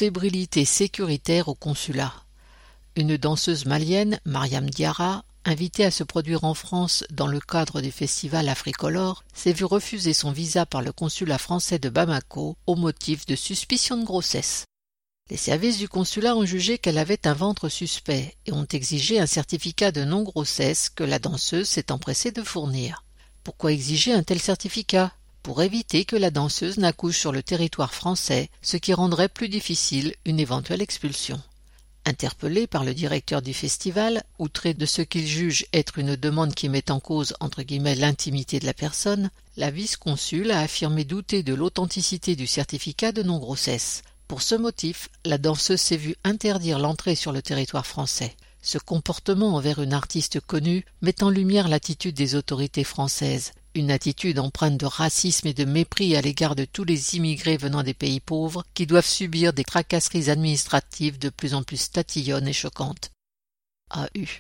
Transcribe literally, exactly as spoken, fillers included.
fébrilité sécuritaire au consulat. Une danseuse malienne, Mariam Diarra, invitée à se produire en France dans le cadre du festival Africolor, s'est vue refuser son visa par le consulat français de Bamako au motif de suspicion de grossesse. Les services du consulat ont jugé qu'elle avait un ventre suspect et ont exigé un certificat de non-grossesse que la danseuse s'est empressée de fournir. Pourquoi exiger un tel certificat ? Pour éviter que la danseuse n'accouche sur le territoire français, ce qui rendrait plus difficile une éventuelle expulsion. Interpellé par le directeur du festival, outré de ce qu'il juge être une demande qui met en cause entre guillemets l'intimité de la personne, la vice-consul a affirmé douter de l'authenticité du certificat de non-grossesse. Pour ce motif, la danseuse s'est vue interdire l'entrée sur le territoire français. Ce comportement envers une artiste connue met en lumière l'attitude des autorités françaises, une attitude empreinte de racisme et de mépris à l'égard de tous les immigrés venant des pays pauvres qui doivent subir des tracasseries administratives de plus en plus tatillonnes et choquantes. A U